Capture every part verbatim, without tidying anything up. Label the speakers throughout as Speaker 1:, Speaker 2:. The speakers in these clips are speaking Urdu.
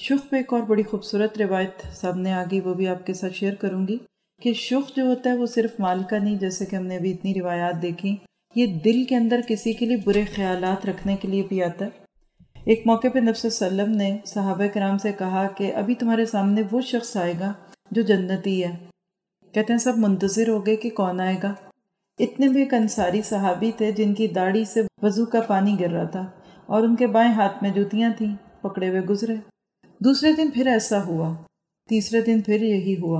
Speaker 1: شخ پہ ایک اور بڑی خوبصورت روایت سامنے آ گئی، وہ بھی آپ کے ساتھ شیئر کروں گی کہ شخ جو ہوتا ہے وہ صرف مال کا نہیں، جیسے کہ ہم نے ابھی اتنی روایات دیکھی، یہ دل کے اندر کسی کے لیے برے خیالات رکھنے کے لیے بھی آتا ہے۔ ایک موقع پہ نبی صلی اللہ علیہ وسلم نے صحابہ کرام سے کہا کہ ابھی تمہارے سامنے وہ شخص آئے گا جو جنتی ہے۔ کہتے ہیں سب منتظر ہو گئے کہ کون آئے گا۔ اتنے بھی ایک انصاری صحابی تھے جن کی داڑھی سے وضو کا پانی گر رہا تھا اور ان کے بائیں ہاتھ میں جوتیاں تھیں، پکڑے ہوئے گزرے۔ دوسرے دن پھر ایسا ہوا، تیسرے دن پھر یہی ہوا،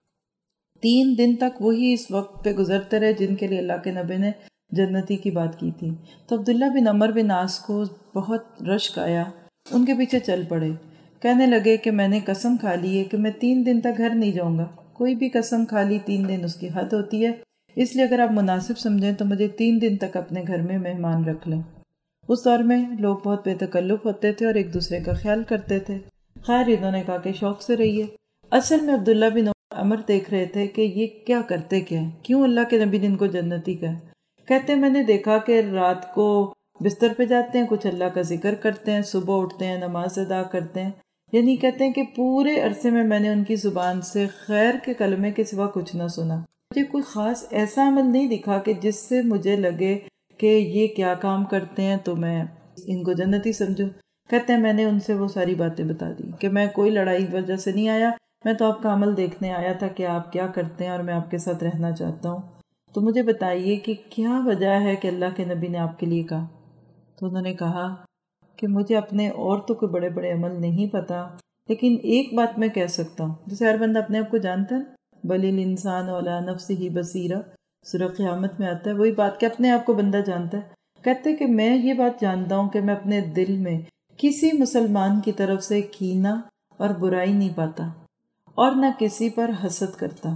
Speaker 1: تین دن تک وہی اس وقت پہ گزرتے رہے جن کے لیے اللہ کے نبی نے جنتی کی بات کی تھی۔ تو عبداللہ بن عمر بن عاص کو بہت رشک آیا، ان کے پیچھے چل پڑے، کہنے لگے کہ میں نے قسم کھا لی ہے کہ میں تین دن تک گھر نہیں جاؤں گا۔ کوئی بھی قسم کھا لی تین دن اس کی حد ہوتی ہے، اس لیے اگر آپ مناسب سمجھیں تو مجھے تین دن تک اپنے گھر میں مہمان رکھ لیں۔ اس دور میں لوگ بہت بے تکلف ہوتے تھے اور ایک دوسرے کا خیال کرتے تھے۔ خیر انہوں نے کہا کہ شوق سے رہیے۔ اصل میں عبداللہ بن عمر دیکھ رہے تھے کہ یہ کیا کرتے کیا ہیں، کیوں اللہ کے نبی نے ان کو جنتی کہا۔ کہتے ہیں میں نے دیکھا کہ رات کو بستر پہ جاتے ہیں، کچھ اللہ کا ذکر کرتے ہیں، صبح اٹھتے ہیں نماز ادا کرتے ہیں، یعنی کہتے ہیں کہ پورے عرصے میں میں نے ان کی زبان سے خیر کے کلمے کے سوا کچھ نہ سنا۔ مجھے کوئی خاص ایسا عمل نہیں دکھا کہ جس سے مجھے لگے کہ یہ کیا کام کرتے ہیں تو میں ان کو جنتی سمجھوں۔ کہتے ہیں میں نے ان سے وہ ساری باتیں بتا دی کہ میں کوئی لڑائی کی وجہ سے نہیں آیا، میں تو آپ کا عمل دیکھنے آیا تھا کہ آپ کیا کرتے ہیں اور میں آپ کے ساتھ رہنا چاہتا ہوں، تو مجھے بتائیے کہ کیا وجہ ہے کہ اللہ کے نبی نے آپ کے لیے کہا۔ تو انہوں نے کہا کہ مجھے اپنے اور تو کوئی بڑے بڑے عمل نہیں پتا، لیکن ایک بات میں کہہ سکتا ہوں، جیسے ہر بندہ اپنے آپ کو جانتا ہے، بل الانسان علی نفسہ بصیرہ، سورہ قیامت میں آتا ہے وہی بات کہ اپنے آپ کو بندہ جانتا ہے۔ کہتے کہ میں یہ بات جانتا ہوں کہ میں اپنے دل میں کسی مسلمان کی طرف سے کینہ اور برائی نہیں پاتا اور نہ کسی پر حسد کرتا،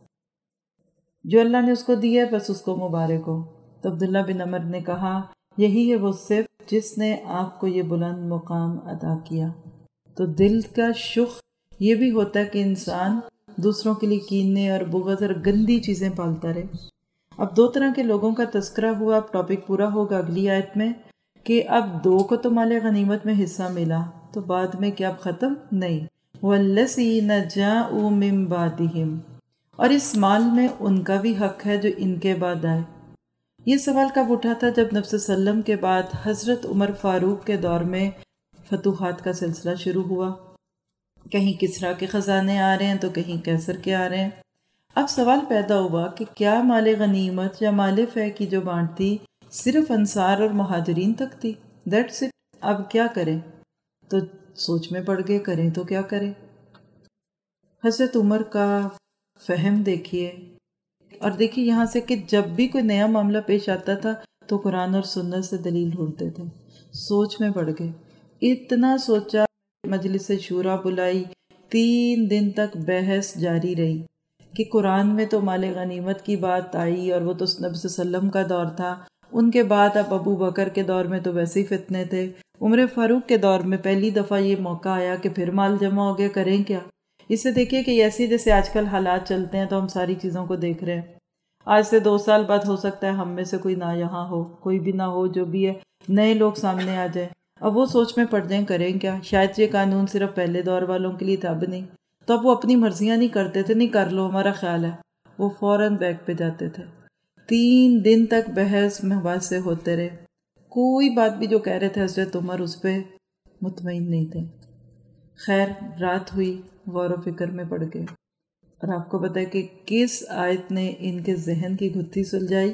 Speaker 1: جو اللہ نے اس کو دیا ہے بس اس کو مبارک ہو۔ تو عبداللہ بن عمر نے کہا یہی ہے وہ صرف جس نے آپ کو یہ بلند مقام عطا کیا۔ تو دل کا شخ یہ بھی ہوتا ہے کہ انسان دوسروں کے لیے کینے اور بغض اور گندی چیزیں پالتا رہے۔ اب دو طرح کے لوگوں کا تذکرہ ہوا، اب ٹاپک پورا ہوگا اگلی آیت میں کہ اب دو کو تو مال غنیمت میں حصہ ملا، تو بعد میں کیا اب ختم نہیں، وَالَّذِينَ جَاءُوا مِن بَعْدِهِمْ، اور اس مال میں ان کا بھی حق ہے جو ان کے بعد آئے۔ یہ سوال کب اٹھا تھا؟ جب نبی صلی اللہ علیہ وسلم کے بعد حضرت عمر فاروق کے دور میں فتوحات کا سلسلہ شروع ہوا، کہیں کسریٰ کے خزانے آ رہے ہیں تو کہیں کیسر کے آ رہے ہیں۔ اب سوال پیدا ہوا کہ کیا مال غنیمت یا مال فے کی جو بانٹ تھی صرف انصار اور مہاجرین تک تھی؟ دیٹس اٹ، اب کیا کریں؟ تو سوچ میں پڑ گئے کریں تو کیا کریں۔ حضرت عمر کا فہم دیکھیے، اور دیکھیے یہاں سے کہ جب بھی کوئی نیا معاملہ پیش آتا تھا تو قرآن اور سنت سے دلیل ڈھونڈتے تھے۔ سوچ میں پڑ گئے، اتنا سوچا، مجلس شورا بلائی، تین دن تک بحث جاری رہی کہ قرآن میں تو مال غنیمت کی بات آئی اور وہ تو نبی صلی اللہ علیہ وسلم کا دور تھا، ان کے بعد اب ابو بکر کے دور میں تو ویسے ہی فتنے تھے، عمر فاروق کے دور میں پہلی دفعہ یہ موقع آیا کہ پھر مال جمع ہو گیا، کریں کیا؟ اس سے دیکھیے کہ ایسی جیسے آج کل حالات چلتے ہیں تو ہم ساری چیزوں کو دیکھ رہے ہیں۔ آج سے دو سال بعد ہو سکتا ہے ہم میں سے کوئی نہ یہاں ہو، کوئی بھی نہ ہو، جو بھی ہے نئے لوگ سامنے آ جائیں، اب وہ سوچ میں پڑ جائیں کریں کیا۔ شاید یہ قانون صرف پہلے دور والوں کے لیے تھا، اب نہیں، تو اب وہ اپنی مرضیاں نہیں کرتے تھے، نہیں کر لو ہمارا خیال ہے، وہ فوراً بیک پہ جاتے تھے۔ تین دن تک بحث مباحثے ہوتے رہے، کوئی بات بھی جو کہہ رہے تھے حضرت عمر اس پہ مطمئن نہیں تھے۔ خیر رات ہوئی، غور و فکر میں پڑ گئے، اور آپ کو پتہ ہے کہ کس آیت نے ان کے ذہن کی گتھی سلجھائی؟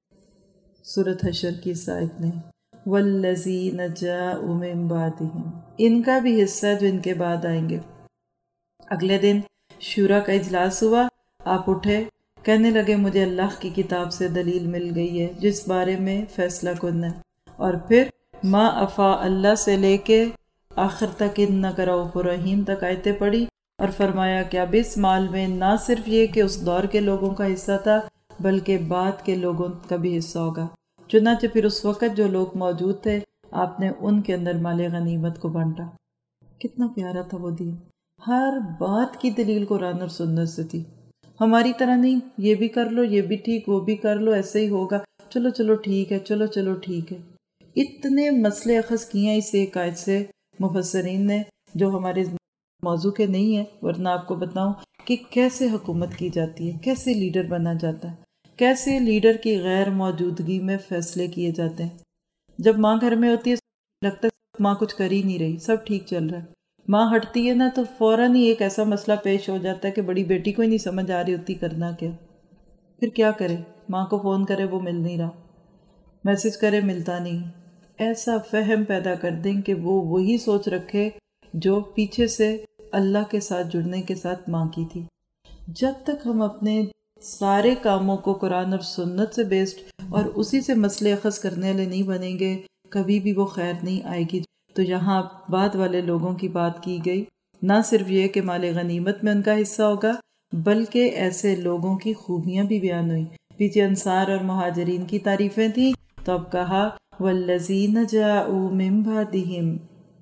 Speaker 1: سورۃ حشر کی اس آیت نے، وَالَّذِينَ جَاءُوا مِن بَعْدِهِمْ، ان کا بھی حصہ جو ان کے بعد آئیں گے۔ اگلے دن شورا کا اجلاس ہوا، آپ اٹھے، کہنے لگے مجھے اللہ کی کتاب سے دلیل مل گئی ہے جس بارے میں فیصلہ کن ہے، اور پھر ما افا اللہ سے لے کے آخر تک انک رؤوف رحیم تک آیتیں پڑھی، اور فرمایا کہ اب اس مال میں نہ صرف یہ کہ اس دور کے لوگوں کا حصہ تھا بلکہ بعد کے لوگوں کا بھی حصہ ہوگا۔ چنانچہ پھر اس وقت جو لوگ موجود تھے آپ نے ان کے اندر مال غنیمت کو بانٹا۔ کتنا پیارا تھا وہ دین، ہر بات کی دلیل قرآن اور سنت سے تھی، ہماری طرح نہیں یہ بھی کر لو، یہ بھی ٹھیک، وہ بھی کر لو، ایسے ہی ہوگا، چلو چلو ٹھیک ہے، چلو چلو ٹھیک ہے۔ اتنے مسئلے اخذ کیے ہیں اس ایک آیت سے مفسرین نے جو ہمارے موضوع کے نہیں ہے، ورنہ آپ کو بتاؤں کہ کیسے حکومت کی جاتی ہے، کیسے لیڈر بنا جاتا ہے، کیسے لیڈر کی غیر موجودگی میں فیصلے کیے جاتے ہیں۔ جب ماں گھر میں ہوتی ہے لگتا ہے ماں کچھ کر ہی نہیں رہی، سب ٹھیک چل رہا ہے۔ ماں ہٹتی ہے نا تو فوراً ہی ایک ایسا مسئلہ پیش ہو جاتا ہے کہ بڑی بیٹی کو ہی نہیں سمجھ آ رہی ہوتی کرنا کیا۔ پھر کیا کرے؟ ماں کو فون کرے وہ مل نہیں رہا، میسج کرے ملتا نہیں۔ ایسا فہم پیدا کر دیں کہ وہ وہی سوچ رکھے جو پیچھے سے اللہ کے ساتھ جڑنے کے ساتھ ماں کی تھی۔ جب تک ہم اپنے سارے کاموں کو قرآن اور سنت سے بیسڈ اور اسی سے مسئلے اخذ کرنے والے نہیں بنیں گے، کبھی بھی وہ خیر نہیں آئے گی۔ تو یہاں بعد والے لوگوں کی بات کی گئی، نہ صرف یہ کہ مال غنیمت میں ان کا حصہ ہوگا، بلکہ ایسے لوگوں کی خوبیاں بھی بیان ہوئی۔ پیچھے انصار اور مہاجرین کی تعریفیں تھیں، تو اب کہا والذین جاءوا من بعدہم،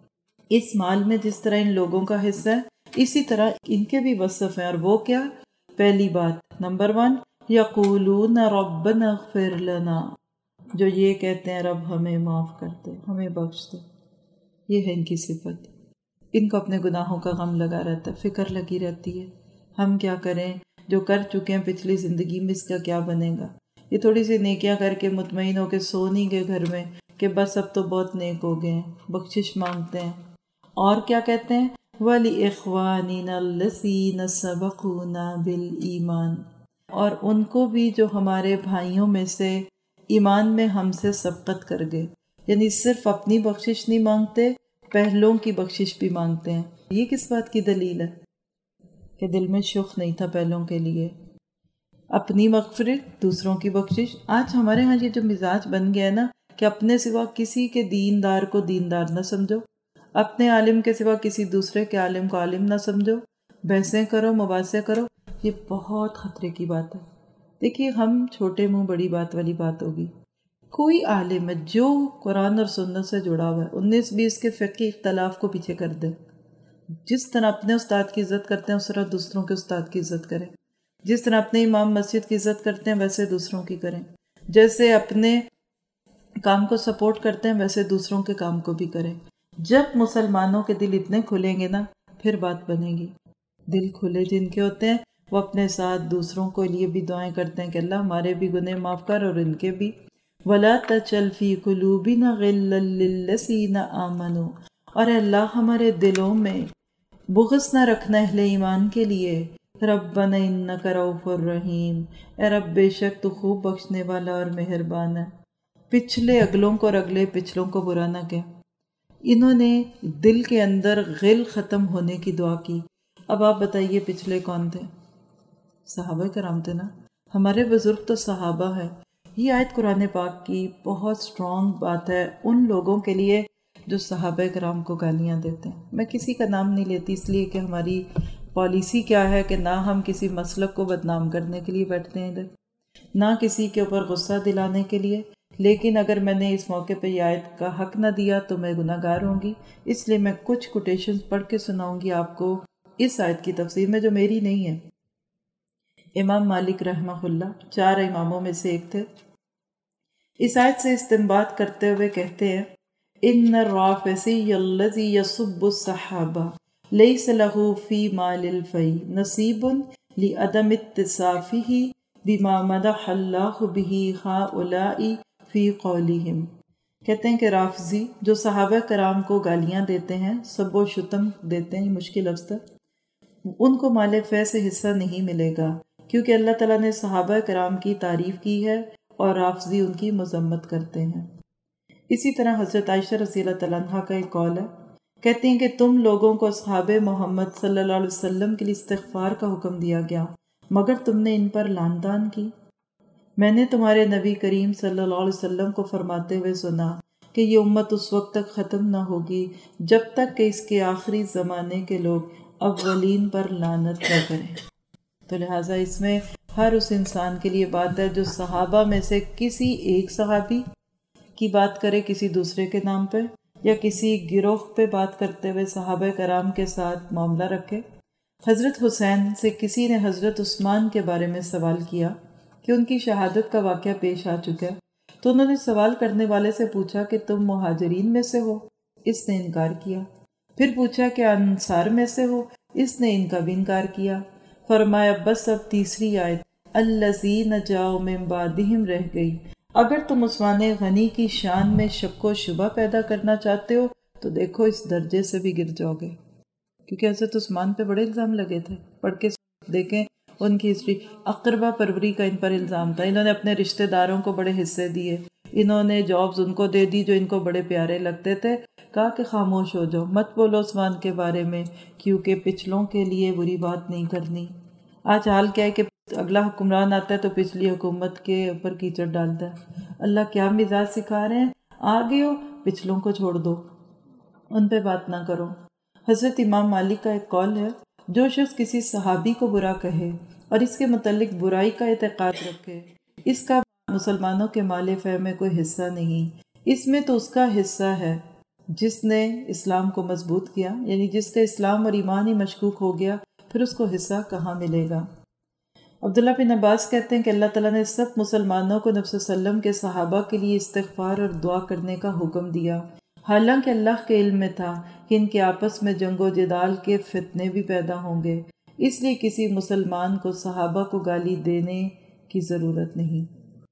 Speaker 1: اس مال میں جس طرح ان لوگوں کا حصہ ہے اسی طرح ان کے بھی وصف ہیں، اور وہ کیا؟ پہلی بات نمبر ون، یقولون ربنا اغفر لنا، جو یہ کہتے ہیں رب ہمیں معاف کر دے، ہمیں بخش دے۔ یہ ہے ان کی صفت۔ ان کو اپنے گناہوں کا غم لگا رہتا ہے، فکر لگی رہتی ہے، ہم کیا کریں، جو کر چکے ہیں پچھلی زندگی میں اس کا کیا بنے گا۔ یہ تھوڑی سی نیکیاں کر کے مطمئن ہو کے سو نہیں گئے گھر میں کہ بس اب تو بہت نیک ہو گئے ہیں، بخشش مانگتے ہیں۔ اور کیا کہتے ہیں؟ وَلِإِخْوَانِنَا الَّذِينَ سَبَقُونَا بِالْإِيمَانِ، اور ان کو بھی جو ہمارے بھائیوں میں سے ایمان میں ہم سے سبقت کر گئے، یعنی صرف اپنی بخشش نہیں مانگتے، پہلوں کی بخشش بھی مانگتے ہیں۔ یہ کس بات کی دلیل ہے؟ کہ دل میں شوق نہیں تھا پہلوں کے لیے، اپنی مغفرت دوسروں کی بخشش۔ آج ہمارے ہاں یہ جو مزاج بن گیا ہے نا کہ اپنے سوا کسی کے دیندار کو دیندار نہ سمجھو، اپنے عالم کے سوا کسی دوسرے کے عالم کو عالم نہ سمجھو، بحثیں کرو، مباحثے کرو، یہ بہت خطرے کی بات ہے۔ دیکھیے ہم چھوٹے منہ بڑی بات والی بات ہوگی، کوئی عالم ہے جو قرآن اور سنت سے جڑا ہوا ہے انیس بیس کے فقہی اختلاف کو پیچھے کر دے، جس طرح اپنے استاد کی عزت کرتے ہیں اس طرح دوسروں کے استاد کی عزت کریں، جس طرح اپنے امام مسجد کی عزت کرتے ہیں ویسے دوسروں کی کریں، جیسے اپنے کام کو سپورٹ کرتے ہیں ویسے دوسروں کے کام کو بھی کریں۔ جب مسلمانوں کے دل اتنے کھلیں گے نا پھر بات بنے گی۔ دل کھلے جن کے ہوتے ہیں وہ اپنے ساتھ دوسروں کے لیے بھی دعائیں کرتے ہیں کہ اللہ ہمارے بھی گناہ معاف کر اور ان کے بھی۔ وَلَا تَجْعَلْ فِي قُلُوبِنَا غِلًّا لِّلَّذِينَ آمَنُوا، اور اے اللہ ہمارے دلوں میں بغض نہ رکھنا اہل ایمان کے لیے۔ رَبَّنَا إِنَّكَ رَءُوفٌ رَحِيمٌ، اے رب بے شک تو خوب بخشنے والا اور مہربان ہے۔ پچھلے اگلوں کو اور اگلے پچھلوں کو برا نہ کہ۔ انہوں نے دل کے اندر غل ختم ہونے کی دعا کی۔ اب آپ بتائیے پچھلے کون تھے؟ صحابہ کرام تھے نا، ہمارے بزرگ تو صحابہ ہیں۔ یہ آیت قرآن پاک کی بہت سٹرونگ بات ہے ان لوگوں کے لیے جو صحابہ کرام کو گالیاں دیتے ہیں۔ میں کسی کا نام نہیں لیتی اس لیے کہ ہماری پالیسی کیا ہے کہ نہ ہم کسی مسلک کو بدنام کرنے کے لیے بیٹھتے ہیں ادھر، نہ کسی کے اوپر غصہ دلانے کے لیے، لیکن اگر میں نے اس موقع پہ یہ آیت کا حق نہ دیا تو میں گناہ گار ہوں گی، اس لیے میں کچھ کوٹیشنز پڑھ کے سناؤں گی آپ کو اس آیت کی تفسیر میں جو میری نہیں ہے۔ امام مالک رحمہ اللہ چار اماموں میں سے ایک تھے، اس آیت سے استنباط کرتے ہوئے کہتے ہیں ان الرافسی الذی یسب الصحابہ لیس له فی مال الفی نصیب لعدم اتصافہ بما مدح اللہ بہ ہؤلاء فی قولہم۔ کہتے ہیں کہ رافضی جو صحابہ کرام کو گالیاں دیتے ہیں، سب و شتم دیتے ہیں، مشکل لفظ ہے، ان کو مال فے سے حصہ نہیں ملے گا کیونکہ اللہ تعالیٰ نے صحابہ کرام کی تعریف کی ہے اور رافضی ان کی مذمت کرتے ہیں۔ اسی طرح حضرت عائشہ رضی اللہ تعالیٰ عنہ کا ایک قول ہے، کہتے ہیں کہ تم لوگوں کو اصحاب محمد صلی اللہ علیہ وسلم کے لیے استغفار کا حکم دیا گیا مگر تم نے ان پر لعن طعن کی۔ میں نے تمہارے نبی کریم صلی اللہ علیہ وسلم کو فرماتے ہوئے سنا کہ یہ امت اس وقت تک ختم نہ ہوگی جب تک کہ اس کے آخری زمانے کے لوگ اولین پر لعنت نہ کریں۔ تو لہٰذا اس میں ہر اس انسان کے لیے بات ہے جو صحابہ میں سے کسی ایک صحابی کی بات کرے کسی دوسرے کے نام پہ، یا کسی گروہ پہ بات کرتے ہوئے صحابہ کرام کے ساتھ معاملہ رکھے۔ حضرت حسین سے کسی نے حضرت عثمان کے بارے میں سوال کیا کہ ان کی شہادت کا واقعہ پیش آ چکا ہے، تو انہوں نے سوال کرنے والے سے پوچھا کہ تم مہاجرین میں سے ہو؟ اس نے انکار کیا۔ پھر پوچھا کہ انصار میں سے ہو؟ اس نے ان کا بھی انکار کیا۔ فرمایا بس اب تیسری آیت الذین جاؤ من بعدہم رہ گئی۔ اگر تم عثمان غنی کی شان میں شک و شبہ پیدا کرنا چاہتے ہو تو دیکھو اس درجے سے بھی گر جاؤ گے، کیونکہ حضرت عثمان پہ بڑے الزام لگے تھے۔ پڑھ کے دیکھیں ان کی ہسٹری، اقربا پروری کا ان پر الزام تھا، انہوں نے اپنے رشتہ داروں کو بڑے حصے دیے، انہوں نے جابز ان کو دے دی جو ان کو بڑے پیارے لگتے تھے، کہا کہ خاموش ہو جاؤ، مت بولو عثمان کے بارے میں، کیونکہ پچھلوں کے لیے بری بات نہیں کرنی۔ آج حال کیا ہے کہ اگلا حکمران آتا ہے تو پچھلی حکومت کے اوپر کیچڑ ڈالتا ہے۔ اللہ کیا مزاج سکھا رہے ہیں، آگے ہو پچھلوں کو چھوڑ دو، ان پہ بات نہ کرو۔ حضرت امام مالک کا ایک قول ہے، جو شخص کسی صحابی کو برا کہے اور اس کے متعلق برائی کا اعتقاد رکھے، اس کا مسلمانوں کے مال فہ میں کوئی حصہ نہیں، اس میں تو اس کا حصہ ہے جس نے اسلام کو مضبوط کیا، یعنی جس کا اسلام اور ایمان ہی مشکوک ہو گیا، پھر اس کو حصہ کہاں ملے گا۔ عبداللہ بن عباس کہتے ہیں کہ اللہ تعالیٰ نے سب مسلمانوں کو نبی صلی اللہ علیہ وسلم کے صحابہ کے لیے استغفار اور دعا کرنے کا حکم دیا، حالانکہ اللہ کے علم میں تھا کہ ان کے آپس میں جنگ و جدال کے فتنے بھی پیدا ہوں گے، اس لیے کسی مسلمان کو صحابہ کو گالی دینے کی ضرورت نہیں۔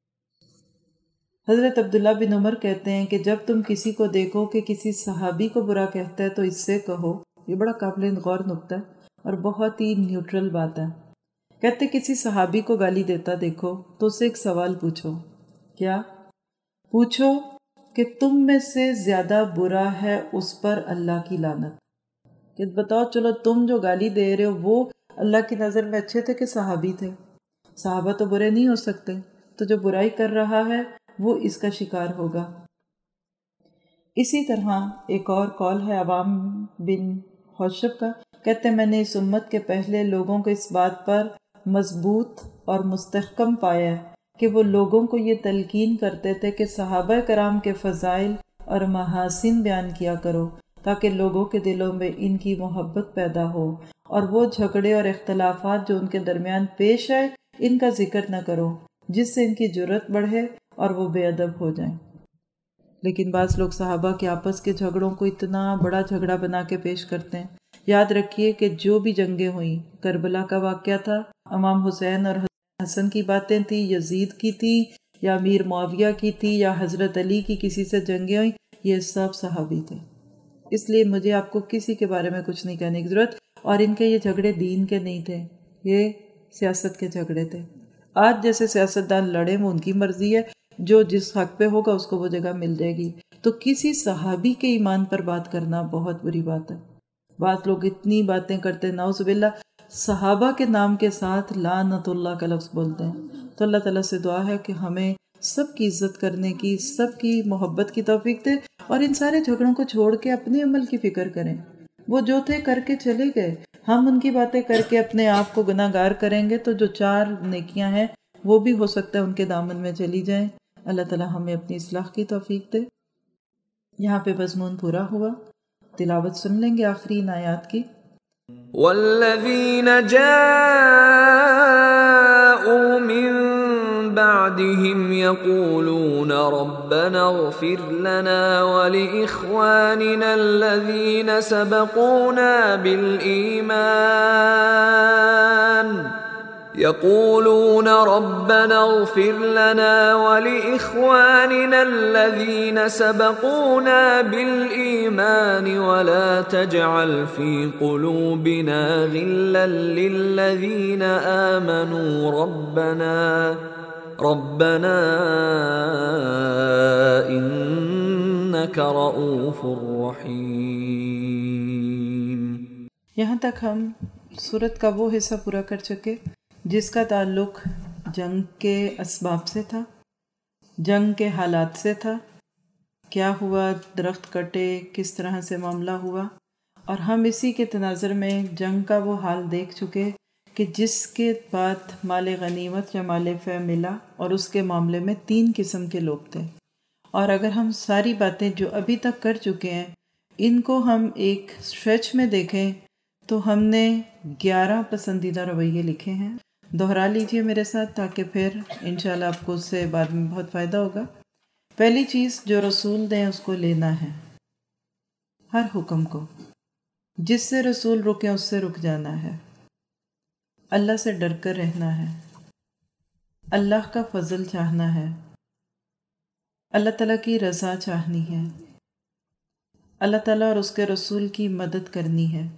Speaker 1: حضرت عبداللہ بن عمر کہتے ہیں کہ جب تم کسی کو دیکھو کہ کسی صحابی کو برا کہتا ہے تو اس سے کہو، یہ بڑا قابل غور نکتہ ہے اور بہت ہی نیوٹرل بات ہے۔ کہتے کسی صحابی کو گالی دیتا دیکھو تو اسے ایک سوال پوچھو، کیا؟ پوچھو کہ تم میں سے زیادہ برا ہے اس پر اللہ کی لعنت، کہ بتاؤ چلو تم جو گالی دے رہے ہو وہ اللہ کی نظر میں اچھے تھے کہ صحابی تھے؟ صحابہ تو برے نہیں ہو سکتے، تو جو برائی کر رہا ہے وہ اس کا شکار ہوگا۔ اسی طرح ایک اور قول ہے عوام بن حوشب کا، کہتے ہیں میں نے اس امت کے پہلے لوگوں کو اس بات پر مضبوط اور مستحکم پایا ہے کہ وہ لوگوں کو یہ تلقین کرتے تھے کہ صحابہ کرام کے فضائل اور محاسن بیان کیا کرو تاکہ لوگوں کے دلوں میں ان کی محبت پیدا ہو، اور وہ جھگڑے اور اختلافات جو ان کے درمیان پیش آئے ان کا ذکر نہ کرو جس سے ان کی جرت بڑھے اور وہ بے ادب ہو جائیں۔ لیکن بعض لوگ صحابہ کے آپس کے جھگڑوں کو اتنا بڑا جھگڑا بنا کے پیش کرتے ہیں۔ یاد رکھیے کہ جو بھی جنگیں ہوئیں، کربلا کا واقعہ تھا، امام حسین اور حسن کی باتیں تھیں، یزید کی تھی یا امیر معاویہ کی تھی یا حضرت علی کی کسی سے جنگیں ہوئیں، یہ سب صحابی تھے۔ اس لیے مجھے آپ کو کسی کے بارے میں کچھ نہیں کہنے کی ضرورت، اور ان کے یہ جھگڑے دین کے نہیں تھے، یہ سیاست کے جھگڑے تھے۔ آج جیسے سیاستدان لڑے وہ ان کی مرضی ہے، جو جس حق پہ ہوگا اس کو وہ جگہ مل جائے گی، تو کسی صحابی کے ایمان پر بات کرنا بہت بری بات ہے۔ بعض لوگ اتنی باتیں کرتے، نعوذ باللہ، صحابہ کے نام کے ساتھ لعنت اللہ کا لفظ بولتے ہیں۔ تو اللہ تعالیٰ سے دعا ہے کہ ہمیں سب کی عزت کرنے کی، سب کی محبت کی توفیق دے، اور ان سارے جھگڑوں کو چھوڑ کے اپنے عمل کی فکر کریں۔ وہ جو تھے کر کے چلے گئے، ہم ان کی باتیں کر کے اپنے آپ کو گناہ گار کریں گے تو جو چار نیکیاں ہیں وہ بھی ہو سکتا ہے ان کے دامن میں چلی جائیں۔ اللہ تعالیٰ ہمیں اپنی اصلاح کی توفیق دے۔ یہاں پہ مضمون پورا ہوا، تلاوت سن لیں گے آخری ان آیات کی۔
Speaker 2: والذین جاءوا من بعدهم یقولون ربنا اغفر لنا ولإخواننا الذین سبقونا بالإیمان يقولون ربنا اغفر لنا ولإخواننا الذين سبقونا بالإيمان ولا تجعل في قلوبنا غلا للذين آمنوا ربنا ربنا إنك رؤوف رحيم۔
Speaker 1: یہاں تک ہم سورت کا وہ حصہ پورا کر چکے جس کا تعلق جنگ کے اسباب سے تھا، جنگ کے حالات سے تھا، کیا ہوا، درخت کٹے، کس طرح سے معاملہ ہوا، اور ہم اسی کے تناظر میں جنگ کا وہ حال دیکھ چکے کہ جس کے بعد مال غنیمت یا مال فہ ملا، اور اس کے معاملے میں تین قسم کے لوگ تھے۔ اور اگر ہم ساری باتیں جو ابھی تک کر چکے ہیں ان کو ہم ایک اسٹریچ میں دیکھیں تو ہم نے گیارہ پسندیدہ رویے لکھے ہیں۔ دہرا لیجئے میرے ساتھ تاکہ پھر انشاءاللہ آپ کو اس سے بعد میں بہت فائدہ ہوگا۔ پہلی چیز، جو رسول دیں اس کو لینا ہے، ہر حکم کو۔ جس سے رسول رکے اس سے رک جانا ہے، اللہ سے ڈر کر رہنا ہے، اللہ کا فضل چاہنا ہے، اللہ تعالیٰ کی رضا چاہنی ہے، اللہ تعالیٰ اور اس کے رسول کی مدد کرنی ہے،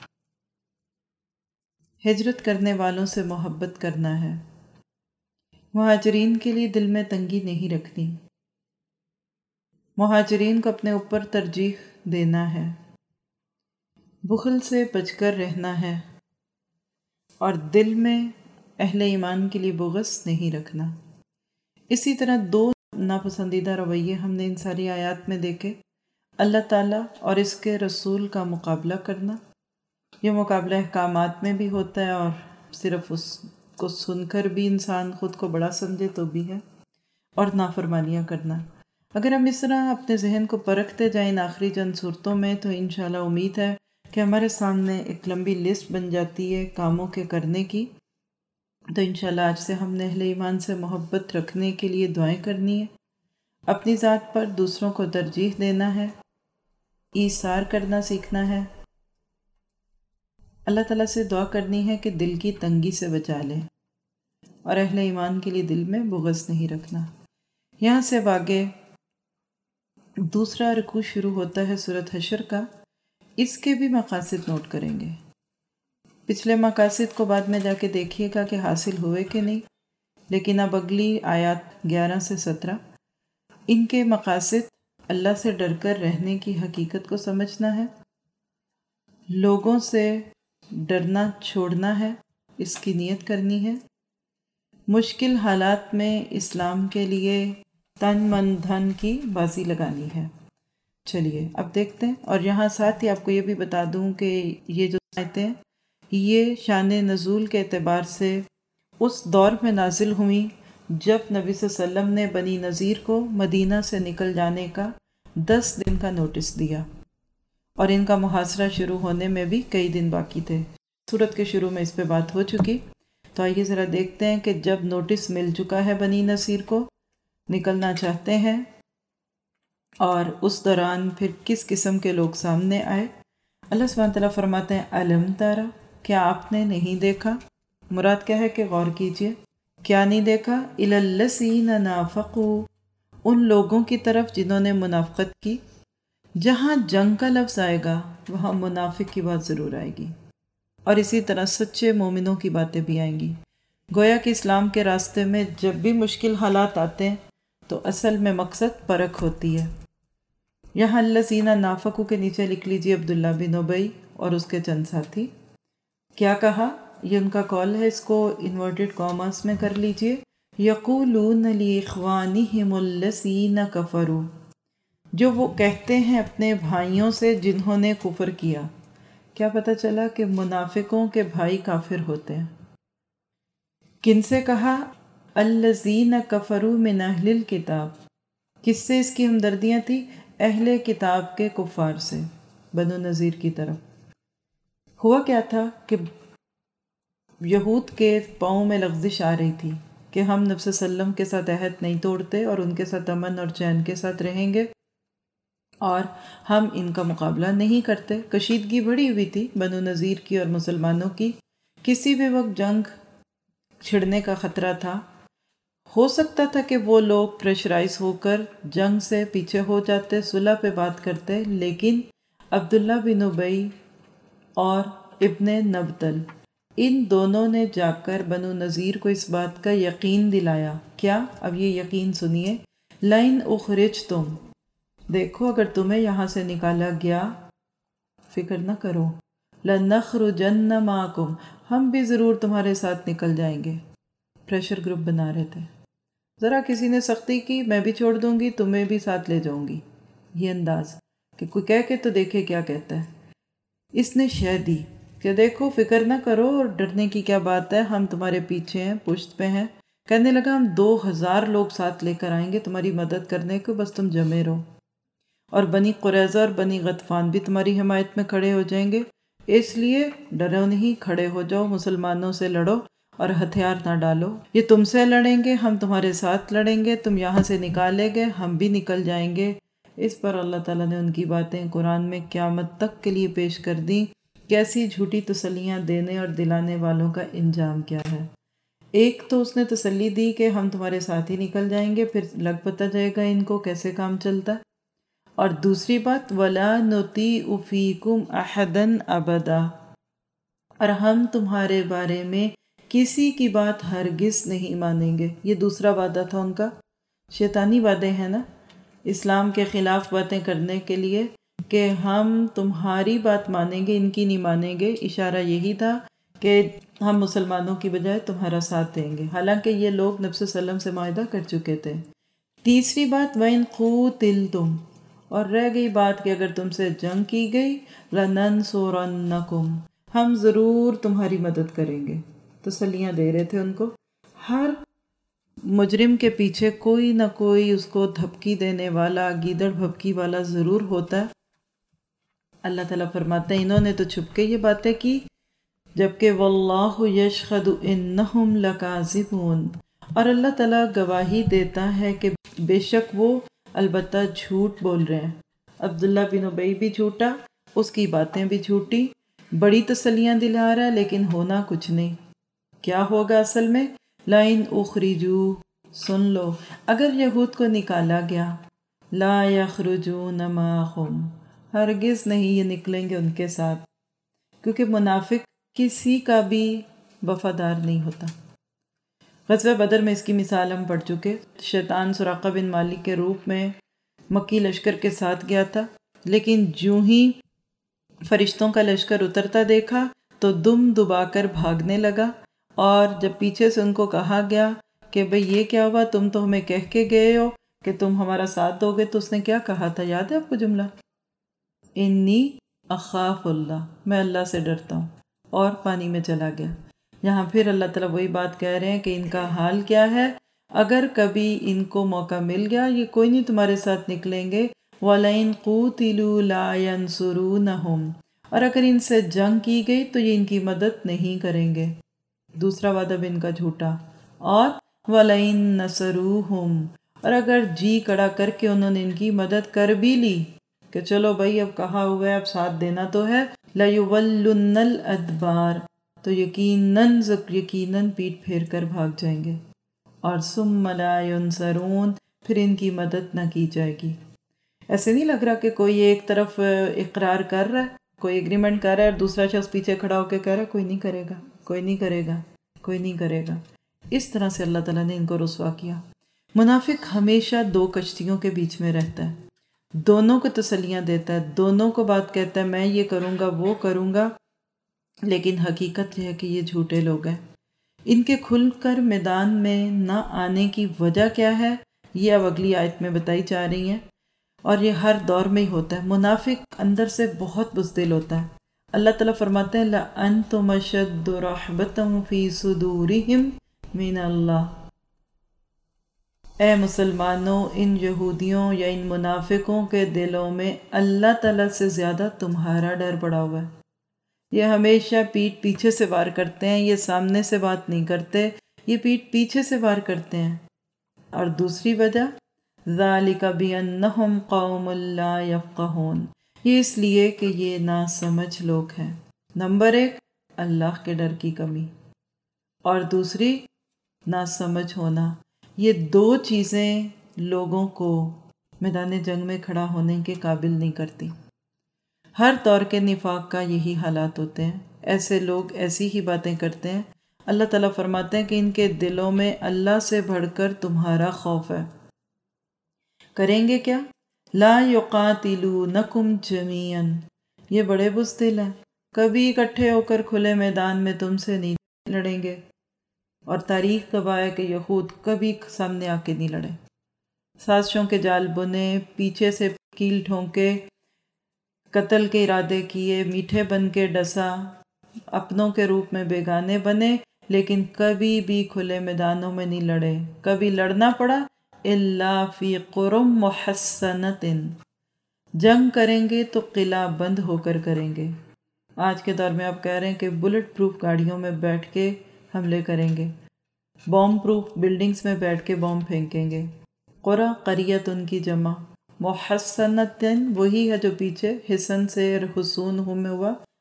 Speaker 1: ہجرت کرنے والوں سے محبت کرنا ہے، مہاجرین کے لیے دل میں تنگی نہیں رکھنی، مہاجرین کو اپنے اوپر ترجیح دینا ہے، بخل سے بچ کر رہنا ہے، اور دل میں اہل ایمان کے لیے بغض نہیں رکھنا۔ اسی طرح دو ناپسندیدہ رویے ہم نے ان ساری آیات میں دیکھے، اللہ تعالیٰ اور اس کے رسول کا مقابلہ کرنا، یہ مقابلہ احکامات میں بھی ہوتا ہے اور صرف اس کو سن کر بھی انسان خود کو بڑا سمجھے تو بھی ہے، اور نافرمانیاں کرنا۔ اگر ہم اس طرح اپنے ذہن کو پرکھتے جائیں ان آخری چند صورتوں میں تو انشاءاللہ امید ہے کہ ہمارے سامنے ایک لمبی لسٹ بن جاتی ہے کاموں کے کرنے کی۔ تو انشاءاللہ آج سے ہم نے اہل ایمان سے محبت رکھنے کے لیے دعائیں کرنی ہے، اپنی ذات پر دوسروں کو ترجیح دینا ہے، ایثار کرنا سیکھنا ہے، اللہ تعالیٰ سے دعا کرنی ہے کہ دل کی تنگی سے بچا لے، اور اہل ایمان کے لیے دل میں بغض نہیں رکھنا۔ یہاں سے اب آگے دوسرا رکوع شروع ہوتا ہے سورۃ حشر کا، اس کے بھی مقاصد نوٹ کریں گے۔ پچھلے مقاصد کو بعد میں جا کے دیکھیے گا کہ حاصل ہوئے کہ نہیں، لیکن اب اگلی آیات گیارہ سے سترہ، ان کے مقاصد اللہ سے ڈر کر رہنے کی حقیقت کو سمجھنا ہے، لوگوں سے ڈرنا چھوڑنا ہے، اس کی نیت کرنی ہے، مشکل حالات میں اسلام کے لیے تن من دھن کی بازی لگانی ہے۔ چلیے اب دیکھتے ہیں، اور یہاں ساتھ ہی آپ کو یہ بھی بتا دوں کہ یہ جو آیتیں ہیں یہ شان نزول کے اعتبار سے اس دور میں نازل ہوئیں جب نبی صلی اللہ علیہ وسلم نے بنی نذیر کو مدینہ سے نکل جانے کا دس دن کا نوٹس دیا، اور ان کا محاصرہ شروع ہونے میں بھی کئی دن باقی تھے۔ سورت کے شروع میں اس پہ بات ہو چکی، تو آئیے ذرا دیکھتے ہیں کہ جب نوٹس مل چکا ہے بنی نذیر کو، نکلنا چاہتے ہیں، اور اس دوران پھر کس قسم کے لوگ سامنے آئے۔ اللہ سبحانہ تعالیٰ فرماتے ہیں الم تارا، کیا آپ نے نہیں دیکھا؟ مراد کیا ہے کہ غور کیجئے، کیا نہیں دیکھا؟ الی الذین نافقوا، ان لوگوں کی طرف جنہوں نے منافقت کی۔ جہاں جنگ کا لفظ آئے گا وہاں منافق کی بات ضرور آئے گی، اور اسی طرح سچے مومنوں کی باتیں بھی آئیں گی۔ گویا کہ اسلام کے راستے میں جب بھی مشکل حالات آتے ہیں تو اصل میں مقصد پرکھ ہوتی ہے۔ یہاں الذین نافقوا کے نیچے لکھ لیجیے عبداللہ بن ابی اور اس کے چند ساتھی۔ کیا کہا؟ یہ ان کا قول ہے، اس کو انورٹڈ کاماس میں کر لیجیے۔ یقولون لاخوانہم الذین کفروا، جو وہ کہتے ہیں اپنے بھائیوں سے جنہوں نے کفر کیا۔ کیا پتہ چلا کہ منافقوں کے بھائی کافر ہوتے ہیں۔ کن سے کہا؟ الذین کفروا من اہل الکتاب، کس سے اس کی ہمدردیاں تھی؟ اہل کتاب کے کفار سے، بنو نذیر کی طرف۔ ہوا کیا تھا کہ یہود کے پاؤں میں لغزش آ رہی تھی کہ ہم نبی صلی اللہ علیہ وسلم کے ساتھ عہد نہیں توڑتے اور ان کے ساتھ امن اور چین کے ساتھ رہیں گے، اور ہم ان کا مقابلہ نہیں کرتے۔ کشیدگی بڑھی ہوئی تھی بنو نذیر کی اور مسلمانوں کی، کسی بھی وقت جنگ چھڑنے کا خطرہ تھا۔ ہو سکتا تھا کہ وہ لوگ پریشرائز ہو کر جنگ سے پیچھے ہو جاتے، صلح پہ بات کرتے، لیکن عبداللہ بن ابی اور ابن نبطل ان دونوں نے جا کر بنو نذیر کو اس بات کا یقین دلایا۔ کیا؟ اب یہ یقین سنیے، لئن اخرجتم، دیکھو اگر تمہیں یہاں سے نکالا گیا فکر نہ کرو، لنخرجن معکم، ہم بھی ضرور تمہارے ساتھ نکل جائیں گے۔ پریشر گروپ بنا رہے تھے، ذرا کسی نے سختی کی میں بھی چھوڑ دوں گی، تمہیں بھی ساتھ لے جاؤں گی، یہ انداز کہ کوئی کہہ کے تو دیکھے کیا کہتا ہے۔ اس نے شہ دی کہ دیکھو فکر نہ کرو اور ڈرنے کی کیا بات ہے، ہم تمہارے پیچھے ہیں، پشت پہ ہیں۔ کہنے لگا ہم دو ہزار لوگ ساتھ لے کر آئیں گے تمہاری مدد کرنے کو، بس تم جمے رہو، اور بنی قریظہ اور بنی غطفان بھی تمہاری حمایت میں کھڑے ہو جائیں گے، اس لیے ڈرو نہیں، کھڑے ہو جاؤ، مسلمانوں سے لڑو اور ہتھیار نہ ڈالو۔ یہ تم سے لڑیں گے، ہم تمہارے ساتھ لڑیں گے، تم یہاں سے نکالے گے، ہم بھی نکل جائیں گے۔ اس پر اللہ تعالیٰ نے ان کی باتیں قرآن میں قیامت تک کے لیے پیش کر دیں کیسی جھوٹی تسلیاں دینے اور دلانے والوں کا انجام کیا ہے۔ ایک تو اس نے تسلی دی کہ ہم تمہارے ساتھ ہی نکل جائیں گے، پھر لگ پتہ جائے گا ان کو کیسے کام چلتا ہے، اور دوسری بات وَلَا نُطِيعُ فِيكُمْ أَحَدًا أَبَدًا، اور ہم تمہارے بارے میں کسی کی بات ہرگز نہیں مانیں گے۔ یہ دوسرا وعدہ تھا ان کا، شیطانی وعدے ہیں نا، اسلام کے خلاف باتیں کرنے کے لیے کہ ہم تمہاری بات مانیں گے، ان کی نہیں مانیں گے۔ اشارہ یہی تھا کہ ہم مسلمانوں کی بجائے تمہارا ساتھ دیں گے، حالانکہ یہ لوگ نبی صلی اللہ علیہ وسلم سے معاہدہ کر چکے تھے۔ تیسری بات وَإِن قُوتِلْتُمْ، اور رہ گئی بات کہ اگر تم سے جنگ کی گئی لَنَنْصُرَنَّكُمْ، ہم ضرور تمہاری مدد کریں گے۔ تسلیاں دے رہے تھے ان کو۔ ہر مجرم کے پیچھے کوئی نہ کوئی اس کو دھپکی دینے والا، گیدڑ بھپکی والا ضرور ہوتا ہے۔ اللہ تعالیٰ فرماتے ہیں انہوں نے تو چھپ کے یہ باتیں کی، جبکہ واللہ یشہد انہم لکاذبون، اور اللہ تعالیٰ گواہی دیتا ہے کہ بے شک وہ البتہ جھوٹ بول رہے ہیں۔ عبداللہ بن ابی بھی جھوٹا، اس کی باتیں بھی جھوٹی، بڑی تسلیاں دلا رہا ہے لیکن ہونا کچھ نہیں۔ کیا ہوگا اصل میں؟ لَإِنْ اُخْرِجُوا، سن لو، اگر یہود کو نکالا گیا، لا یخرجون معہم، ہرگز نہیں یہ نکلیں گے ان کے ساتھ، کیونکہ منافق کسی کا بھی وفادار نہیں ہوتا۔ غزوہ بدر میں اس کی مثال ہم پڑھ چکے۔ شیطان سراقہ بن مالک کے روپ میں مکی لشکر کے ساتھ گیا تھا، لیکن جوں ہی فرشتوں کا لشکر اترتا دیکھا تو دم دبا کر بھاگنے لگا، اور جب پیچھے سے ان کو کہا گیا کہ بھئی یہ کیا ہوا، تم تو ہمیں کہہ کے گئے ہو کہ تم ہمارا ساتھ دو گے، تو اس نے کیا کہا تھا، یاد ہے آپ کو جملہ؟ انی اخاف اللہ، میں اللہ سے ڈرتا ہوں، اور پانی میں چلا گیا۔ یہاں پھر اللہ تعالیٰ وہی بات کہہ رہے ہیں کہ ان کا حال کیا ہے، اگر کبھی ان کو موقع مل گیا یہ کوئی نہیں تمہارے ساتھ نکلیں گے۔ وَلَئِن قُوتِلُوا لَا يَنْصُرُونَهُمْ، اور اگر ان سے جنگ کی گئی تو یہ ان کی مدد نہیں کریں گے، دوسرا وعدہ بھی ان کا جھوٹا۔ اور وَلَئِن نَصَرُوهُمْ، اور اگر جی کڑا کر کے انہوں نے ان کی مدد کر بھی لی کہ چلو بھائی اب کہا ہوا ہے اب ساتھ دینا تو ہے، لَيُوَلُّنَّ الْأَدْبَارِ، تو یقیناً یقیناً پیٹ پھیر کر بھاگ جائیں گے، اور ثُمَّ لَا يُنصَرُونَ، پھر ان کی مدد نہ کی جائے گی۔ ایسے نہیں لگ رہا کہ کوئی ایک طرف اقرار کر رہا ہے، کوئی ایگریمنٹ کر رہا ہے اور دوسرا شخص پیچھے کھڑا ہو کے کہہ رہا ہے کوئی نہیں کرے گا، کوئی نہیں کرے گا، کوئی نہیں کرے گا۔ اس طرح سے اللہ تعالیٰ نے ان کو رسوا کیا۔ منافق ہمیشہ دو کشتیوں کے بیچ میں رہتا ہے، دونوں کو تسلیاں دیتا ہے، دونوں کو بات کہتا ہے میں یہ کروں گا وہ کروں گا، لیکن حقیقت یہ ہے کہ یہ جھوٹے لوگ ہیں۔ ان کے کھل کر میدان میں نہ آنے کی وجہ کیا ہے، یہ اب اگلی آیت میں بتائی جا رہی ہیں، اور یہ ہر دور میں ہی ہوتا ہے۔ منافق اندر سے بہت بزدل ہوتا ہے۔ اللہ تعالیٰ فرماتے ہیں لَأَنْتُمْ أَشَدُّ رَحْبَةً فِي صُدُورِهِمْ مِنَ اللَّهِ، اے مسلمانوں ان یہودیوں یا ان منافقوں کے دلوں میں اللہ تعالیٰ سے زیادہ تمہارا ڈر پڑا ہوا ہے۔ یہ ہمیشہ پیٹھ پیچھے سے وار کرتے ہیں، یہ سامنے سے بات نہیں کرتے، یہ پیٹھ پیچھے سے وار کرتے ہیں۔ اور دوسری وجہ ذَلِكَ بِأَنَّهُمْ قَوْمٌ لَا يَفْقَهُونَ، یہ اس لیے کہ یہ ناسمجھ لوگ ہیں۔ نمبر ایک اللہ کے ڈر کی کمی، اور دوسری ناسمجھ ہونا۔ یہ دو چیزیں لوگوں کو میدان جنگ میں کھڑا ہونے کے قابل نہیں کرتی۔ ہر دور کے نفاق کا یہی حالات ہوتے ہیں، ایسے لوگ ایسی ہی باتیں کرتے ہیں۔ اللہ تعالیٰ فرماتے ہیں کہ ان کے دلوں میں اللہ سے بڑھ کر تمہارا خوف ہے۔ کریں گے کیا؟ لا یقاتلونکم جمیعا، یہ بڑے بزدل ہیں، کبھی اکٹھے ہو کر کھلے میدان میں تم سے نہیں لڑیں گے، اور تاریخ گواہ ہے کہ یہود کبھی سامنے آ کے نہیں لڑے، سازشوں کے جال بنے، پیچھے سے کیل ٹھونکے، قتل کے ارادے کیے، میٹھے بن کے ڈسا، اپنوں کے روپ میں بیگانے بنے، لیکن کبھی بھی کھلے میدانوں میں نہیں لڑے۔ کبھی لڑنا پڑا الا فی قرم محصنۃ، جنگ کریں گے تو قلعہ بند ہو کر کریں گے۔ آج کے دور میں آپ کہہ رہے ہیں کہ بلٹ پروف گاڑیوں میں بیٹھ کے حملے کریں گے، بوم پروف بلڈنگز میں بیٹھ کے بوم پھینکیں گے۔ قرى قریت ان کی جمع، محصنۃ وہی ہے جو پیچھے حسن سے حصون ہم میں ہوا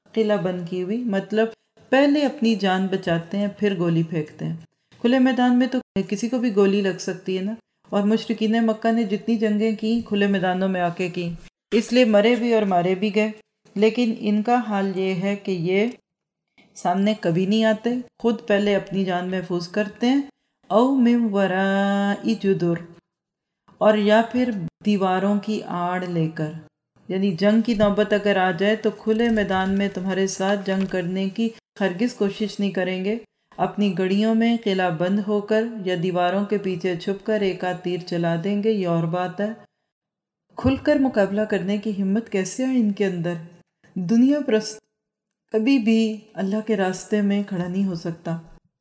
Speaker 1: قلعہ بند کی ہوئی، مطلب پہلے اپنی جان بچاتے ہیں پھر گولی پھینکتے ہیں۔ کھلے میدان میں تو کسی کو بھی گولی لگ سکتی ہے نا، اور مشرکین مکہ نے جتنی جنگیں کی کھلے میدانوں میں آ کے کی، اس لیے مرے بھی اور مارے بھی گئے۔ لیکن ان کا حال یہ ہے کہ یہ سامنے کبھی نہیں آتے، خود پہلے اپنی جان محفوظ کرتے ہیں، او من وراء جدر، اور یا پھر دیواروں کی آڑ لے کر، یعنی جنگ کی نوبت اگر آ جائے تو کھلے میدان میں تمہارے ساتھ جنگ کرنے کی ہرگز کوشش نہیں کریں گے، اپنی گڑیوں میں قلعہ بند ہو کر یا دیواروں کے پیچھے چھپ کر ایک آدھ تیر چلا دیں گے، یہ اور بات ہے۔ کھل کر مقابلہ کرنے کی ہمت کیسے ہے ان کے اندر؟ دنیا پرست کبھی بھی اللہ کے راستے میں کھڑا نہیں ہو سکتا۔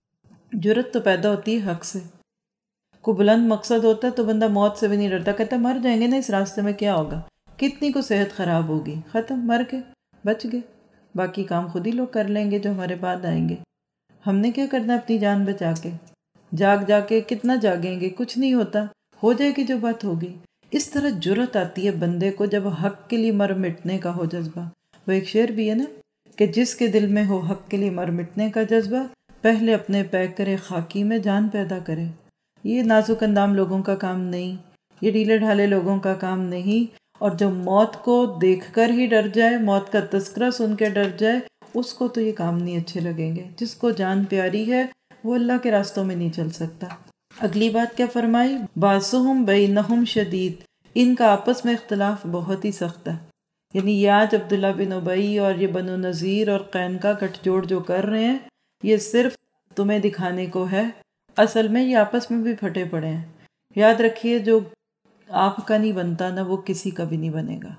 Speaker 1: جرت تو پیدا ہوتی ہے حق سے، کوئی بلند مقصد ہوتا ہے تو بندہ موت سے بھی نہیں ڈرتا، کہتا مر جائیں گے نا اس راستے میں، کیا ہوگا، کتنی کو صحت خراب ہوگی، ختم، مر کے بچ گئے، باقی کام خود ہی لوگ کر لیں گے جو ہمارے بعد آئیں گے۔ ہم نے کیا کرنا اپنی جان بچا کے؟ جاگ جا کے کتنا جاگیں گے، کچھ نہیں ہوتا، ہو جائے گی جو بات ہوگی۔ اس طرح جرت آتی ہے بندے کو جب حق کے لیے مر مٹنے کا ہو جذبہ۔ وہ ایک شعر بھی ہے نا کہ جس کے دل میں ہو حق کے لیے مر مٹنے کا جذبہ، پہلے اپنے پیکرے خاکی میں جان پیدا کرے۔ یہ نازک اندام لوگوں کا کام نہیں، یہ ڈھیلے ڈھالے لوگوں کا کام نہیں، اور جو موت کو دیکھ کر ہی ڈر جائے، موت کا تذکرہ سن کے ڈر جائے، اس کو تو یہ کام نہیں اچھے لگیں گے۔ جس کو جان پیاری ہے وہ اللہ کے راستوں میں نہیں چل سکتا۔ اگلی بات کیا فرمائی؟ باسہم بینہم شدید، ان کا آپس میں اختلاف بہت ہی سخت ہے۔ یعنی یہ آج عبداللہ بن ابی اور یہ بنو نذیر اور قینقاع گٹھ جوڑ جو کر رہے ہیں، یہ صرف تمہیں دکھانے کو ہے، اصل میں یہ آپس میں بھی پھٹے پڑے ہیں۔ یاد رکھیے جو آپ کا نہیں بنتا نا وہ کسی کا بھی نہیں بنے گا،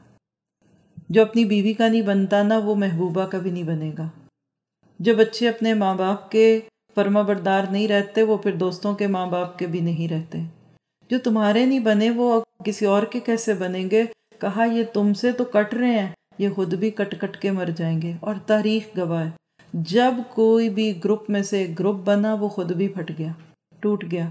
Speaker 1: جو اپنی بیوی کا نہیں بنتا نا وہ محبوبہ کا بھی نہیں بنے گا، جو بچے اپنے ماں باپ کے فرما بردار نہیں رہتے وہ پھر دوستوں کے ماں باپ کے بھی نہیں رہتے، جو تمہارے نہیں بنے وہ کسی اور کے کیسے بنیں گے؟ کہا یہ تم سے تو کٹ رہے ہیں، یہ خود بھی کٹ کٹ کے مر جائیں گے۔ اور تاریخ گواہ ہے جب کوئی بھی گروپ میں سے گروپ بنا وہ خود بھی پھٹ گیا، ٹوٹ گیا۔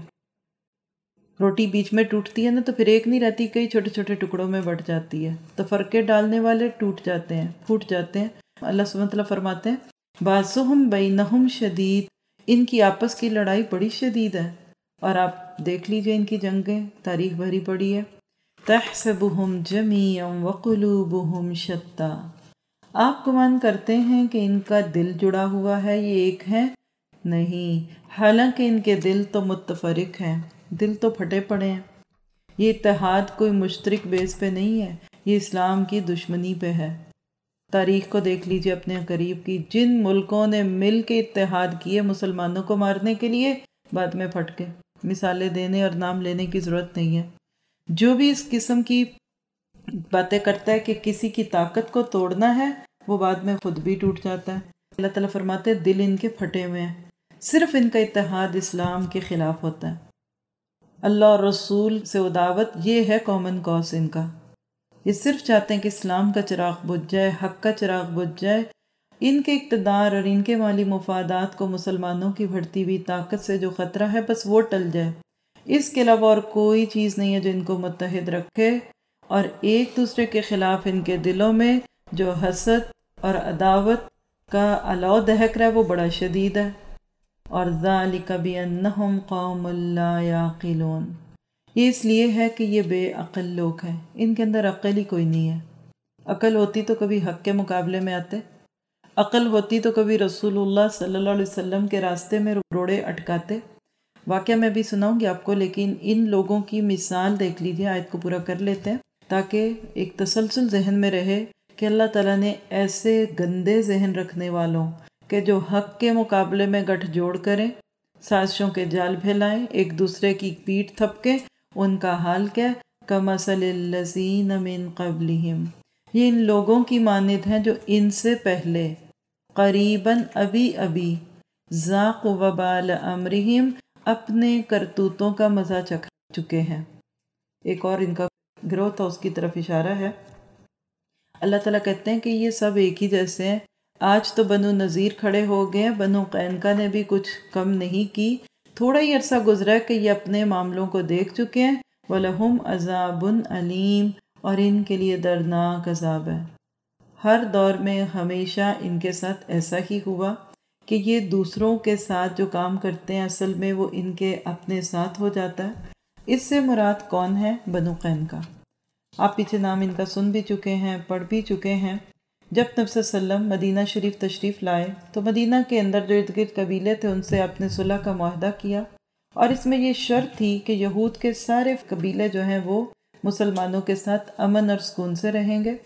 Speaker 1: روٹی بیچ میں ٹوٹتی ہے نا تو پھر ایک نہیں رہتی، کئی چھوٹے چھوٹے ٹکڑوں میں بٹ جاتی ہے، تو فرقے ڈالنے والے ٹوٹ جاتے ہیں، پھوٹ جاتے ہیں۔ اللہ سبحانہ وتعالیٰ فرماتے ہیں باسہم بینہم شدید، ان کی آپس کی لڑائی بڑی شدید ہے، اور آپ دیکھ لیجئے ان کی جنگیں، تاریخ بھری پڑی ہے۔ تحسبہم جمیعا وقلوبہم شتیٰ، آپ گمان کرتے ہیں کہ ان کا دل جڑا ہوا ہے، یہ ایک ہے، نہیں، حالانکہ ان کے دل تو متفرق ہیں، دل تو پھٹے پڑے ہیں۔ یہ اتحاد کوئی مشترک بیس پہ نہیں ہے، یہ اسلام کی دشمنی پہ ہے۔ تاریخ کو دیکھ لیجئے اپنے قریب کی، جن ملکوں نے مل کے اتحاد کیے مسلمانوں کو مارنے کے لیے، بعد میں پھٹ کے، مثالیں دینے اور نام لینے کی ضرورت نہیں ہے۔ جو بھی اس قسم کی باتیں کرتا ہے کہ کسی کی طاقت کو توڑنا ہے، وہ بعد میں خود بھی ٹوٹ جاتا ہے۔ اللہ تعالیٰ فرماتے ہیں دل ان کے پھٹے ہوئے ہیں، صرف ان کا اتحاد اسلام کے خلاف ہوتا ہے۔ اللہ اور رسول سے دعوت، یہ ہے کامن کاز ان کا، یہ صرف چاہتے ہیں کہ اسلام کا چراغ بجھ جائے، حق کا چراغ بجھ جائے۔ ان کے اقتدار اور ان کے مالی مفادات کو مسلمانوں کی بڑھتی ہوئی طاقت سے جو خطرہ ہے بس وہ ٹل جائے، اس کے علاوہ اور کوئی چیز نہیں ہے جو ان کو متحد رکھے۔ اور ایک دوسرے کے خلاف ان کے دلوں میں جو حسد اور عداوت کا الاؤ دہک رہا ہے وہ بڑا شدید ہے۔ اور ذالک بانہم قوم لا یعقلون، یہ اس لیے ہے کہ یہ بے عقل لوگ ہیں، ان کے اندر عقل ہی کوئی نہیں ہے۔ عقل ہوتی تو کبھی حق کے مقابلے میں آتے، عقل ہوتی تو کبھی رسول اللہ صلی اللہ علیہ وسلم کے راستے میں روڑے اٹکاتے۔ واقعہ میں بھی سناؤں گی آپ کو، لیکن ان لوگوں کی مثال دیکھ لیجیے، آیت کو پورا کر لیتے ہیں تاکہ ایک تسلسل ذہن میں رہے کہ اللہ تعالیٰ نے ایسے گندے ذہن رکھنے والوں کہ جو حق کے مقابلے میں گٹھ جوڑ کریں، سازشوں کے جال پھیلائیں، ایک دوسرے کی پیٹھ تھپکیں، ان کا حال کیا؟ کمثل الذین من قبلہم، یہ ان لوگوں کی مانند ہیں جو ان سے پہلے، قریباً ابھی ابھی، ذاق وبال امرہم، اپنے کرتوتوں کا مزہ چکھ چکے ہیں۔ ایک اور ان کا گروہ تھا، اس کی طرف اشارہ ہے۔ اللہ تعالیٰ کہتے ہیں کہ یہ سب ایک ہی جیسے ہیں۔ آج تو بنو نذیر کھڑے ہو گئے ہیں، بنو قینقاع نے بھی کچھ کم نہیں کی، تھوڑا ہی عرصہ گزرا ہے کہ یہ اپنے معاملوں کو دیکھ چکے ہیں۔ وَلَهُمْ عَذَابٌ عَلِيمٌ، اور ان کے لیے دردناک عذاب ہے۔ ہر دور میں ہمیشہ ان کے ساتھ ایسا ہی ہوا کہ یہ دوسروں کے ساتھ جو کام کرتے ہیں اصل میں وہ ان کے اپنے ساتھ ہو جاتا ہے۔ اس سے مراد کون ہے؟ بنو قینقاع۔ آپ پیچھے نام ان کا سن بھی چکے ہیں، پڑھ بھی چکے ہیں۔ جب نبی صلی اللہ علیہ وسلم مدینہ شریف تشریف لائے تو مدینہ کے اندر جو ارد گرد قبیلے تھے ان سے اپنے صلح کا معاہدہ کیا، اور اس میں یہ شرط تھی کہ یہود کے سارے قبیلے جو ہیں وہ مسلمانوں کے ساتھ امن اور سکون سے رہیں گے،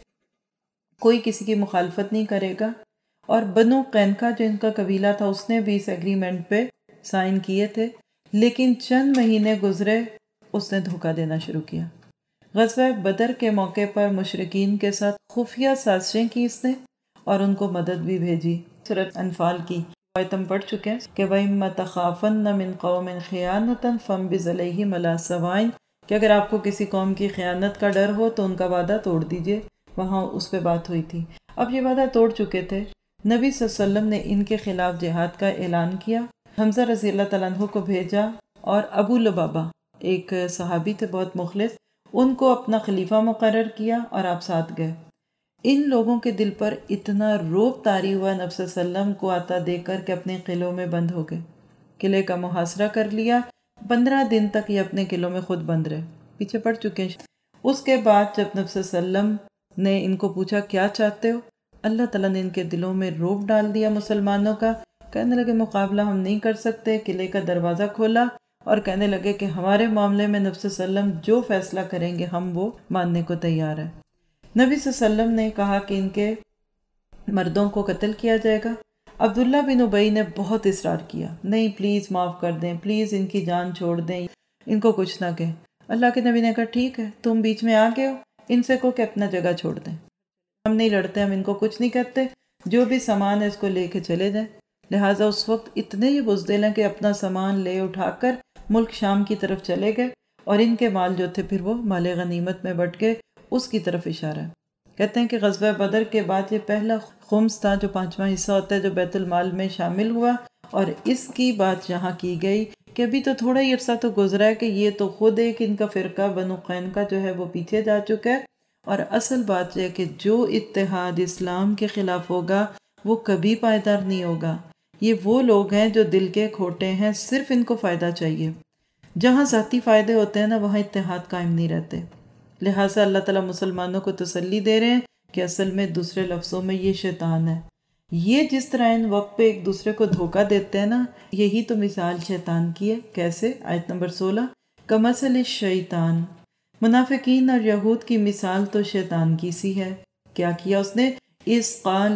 Speaker 1: کوئی کسی کی مخالفت نہیں کرے گا۔ اور بنو قینقاع جو ان کا قبیلہ تھا اس نے بھی اس ایگریمنٹ پہ سائن کیے تھے، لیکن چند مہینے گزرے اس نے دھوکہ دینا شروع کیا۔ غزوہ بدر کے موقع پر مشرکین کے ساتھ خفیہ سازشیں کی اس نے اور ان کو مدد بھی بھیجی۔ سورۃ انفال کی آیت ہم پڑھ چکے ہیں کہ وَإِمَّا تَخَافَنَّ مِن قَوْمٍ خِيَانَةً فَانبِذْ عَلَيْهِمْ عَلَىٰ سَوَاءٍ، کہ اگر آپ کو کسی قوم کی خیانت کا ڈر ہو تو ان کا وعدہ توڑ دیجئے۔ وہاں اس پہ بات ہوئی تھی۔ اب یہ وعدہ توڑ چکے تھے، نبی صلی اللہ علیہ وسلم نے ان کے خلاف جہاد کا اعلان کیا، حمزہ رضی اللہ تعالیٰ عنہ کو بھیجا، اور ابو لبابہ ایک صحابی تھے بہت مخلص، ان کو اپنا خلیفہ مقرر کیا اور آپ ساتھ گئے۔ ان لوگوں کے دل پر اتنا روب طاری ہوا نبی صلی اللہ علیہ وسلم کو آتا دیکھ کر کہ اپنے قلعوں میں بند ہو گئے، قلعے کا محاصرہ کر لیا۔ پندرہ دن تک یہ اپنے قلعوں میں خود بند رہے، پیچھے پڑ چکے ہیں۔ اس کے بعد جب نبی صلی اللہ علیہ وسلم نے ان کو پوچھا کیا چاہتے ہو، اللہ تعالیٰ نے ان کے دلوں میں روب ڈال دیا مسلمانوں کا، کہنے لگے مقابلہ ہم نہیں کر سکتے، قلعے کا دروازہ کھولا اور کہنے لگے کہ ہمارے معاملے میں نبی صلی اللہ علیہ وسلم جو فیصلہ کریں گے ہم وہ ماننے کو تیار ہیں۔ نبی صلی اللہ علیہ وسلم نے کہا کہ ان کے مردوں کو قتل کیا جائے گا۔ عبداللہ بن ابی نے بہت اصرار کیا، نہیں پلیز معاف کر دیں، پلیز ان کی جان چھوڑ دیں، ان کو کچھ نہ کہیں۔ اللہ کے نبی نے کہا ٹھیک ہے، تم بیچ میں آ گئے ہو، ان سے کو کہ اپنا جگہ چھوڑ دیں، ہم نہیں لڑتے، ہم ان کو کچھ نہیں کہتے، جو بھی سامان ہے اس کو لے کے چلے جائیں۔ لہٰذا اس وقت اتنے ہی بزدل ہیں کہ اپنا سامان لے اٹھا کر ملک شام کی طرف چلے گئے، اور ان کے مال جو تھے پھر وہ مال غنیمت میں بٹ گئے، اس کی طرف اشارہ ہے۔ کہتے ہیں کہ غزوہ بدر کے بعد یہ پہلا خمس تھا جو پانچواں حصہ ہوتا ہے جو بیت المال میں شامل ہوا، اور اس کی بات یہاں کی گئی کہ ابھی تو تھوڑا ہی عرصہ تو گزرا ہے کہ یہ تو خود ایک ان کا فرقہ بنو قینقاع جو ہے وہ پیچھے جا چکا ہے، اور اصل بات یہ ہے کہ جو اتحاد اسلام کے خلاف ہوگا وہ کبھی پائیدار نہیں ہوگا۔ یہ وہ لوگ ہیں جو دل کے کھوٹے ہیں، صرف ان کو فائدہ چاہیے۔ جہاں ذاتی فائدے ہوتے ہیں نا وہاں اتحاد قائم نہیں رہتے۔ لہٰذا اللہ تعالیٰ مسلمانوں کو تسلی دے رہے ہیں کہ اصل میں دوسرے لفظوں میں یہ شیطان ہے۔ یہ جس طرح ان وقت پہ ایک دوسرے کو دھوکہ دیتے ہیں نا، یہی تو مثال شیطان کی ہے۔ کیسے؟ آیت نمبر سولہ، کمثل الشیطان، منافقین اور یہود کی مثال تو شیطان کی سی ہے۔ کیا کیا اس نے؟ اذ قال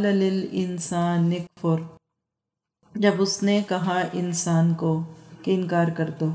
Speaker 1: للانسان اکفر، جب اس نے کہا انسان کو کہ انکار کر دو۔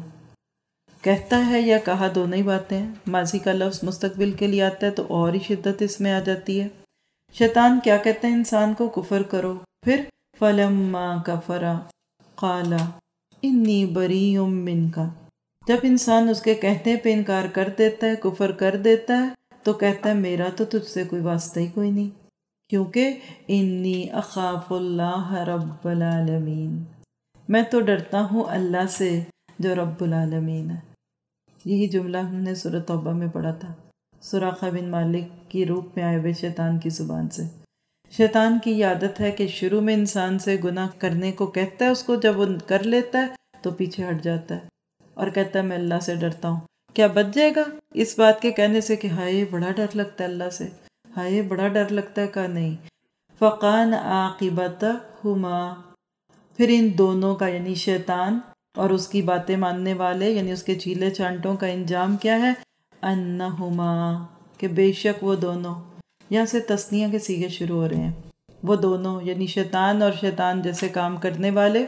Speaker 1: کہتا ہے یا کہا دونوں ہی باتیں ہیں، ماضی کا لفظ مستقبل کے لیے آتا ہے تو اور ہی شدت اس میں آ جاتی ہے۔ شیطان کیا کہتا ہے انسان کو؟ کفر کرو۔ پھر فلما کفر قال انی بریء منک، جب انسان اس کے کہنے پہ انکار کر دیتا ہے، کفر کر دیتا ہے، تو کہتا ہے میرا تو تجھ سے کوئی واسطہ ہی کوئی نہیں، کیونکہ انی اخاف اللہ رب العالمین، میں تو ڈرتا ہوں اللہ سے جو رب العالمین ہے۔ یہی جملہ ہم نے سورۃ توبہ میں پڑھا تھا، سراقہ بن مالک کی روپ میں آئے ہوئے شیطان کی زبان سے۔ شیطان کی یہ عادت ہے کہ شروع میں انسان سے گناہ کرنے کو کہتا ہے، اس کو جب وہ کر لیتا ہے تو پیچھے ہٹ جاتا ہے اور کہتا ہے میں اللہ سے ڈرتا ہوں۔ کیا بچ جائے گا اس بات کے کہنے سے کہ ہائے بڑا ڈر لگتا ہے اللہ سے، ہائے بڑا ڈر لگتا ہے؟ کا نہیں۔ فَقَانَ عَاقِبَتَهُمَا، پھر ان دونوں کا یعنی شیطان اور اس کی باتیں ماننے والے یعنی اس کے چیلے چانٹوں کا انجام کیا ہے؟ انہما، کہ بے شک وہ دونوں، یہاں سے تثنیہ کے صیغے شروع ہو رہے ہیں، وہ دونوں یعنی شیطان اور شیطان جیسے کام کرنے والے،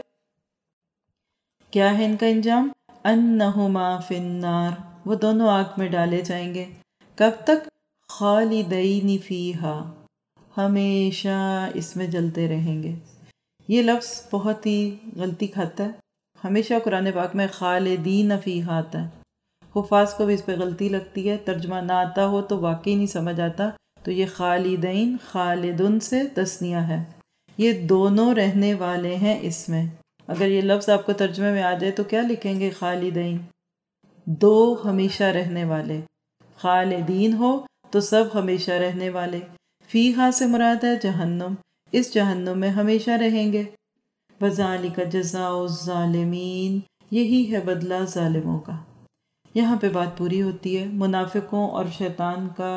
Speaker 1: کیا ہے ان کا انجام؟ انہما فی النار، وہ دونوں آگ میں ڈالے جائیں گے۔ کب تک؟ خالدین فیہا، ہمیشہ اس میں جلتے رہیں گے۔ یہ لفظ بہت ہی غلطی کھاتا ہے، ہمیشہ قرآن پاک میں خالدین فیہا آتا ہے، حفاظ کو بھی اس پہ غلطی لگتی ہے، ترجمہ نہ آتا ہو تو واقعی نہیں سمجھ آتا، تو یہ خالدین خالدن سے تثنیہ ہے، یہ دونوں رہنے والے ہیں اس میں۔ اگر یہ لفظ آپ کو ترجمے میں آ جائے تو کیا لکھیں گے؟ خالدین، دو ہمیشہ رہنے والے، خالدین ہو تو سب ہمیشہ رہنے والے۔ فیہا سے مراد ہے جہنم، اس جہنم میں ہمیشہ رہیں گے۔ وذالک جزاء الظالمین، یہی ہے بدلہ ظالموں کا۔ یہاں پہ بات پوری ہوتی ہے، منافقوں اور شیطان کا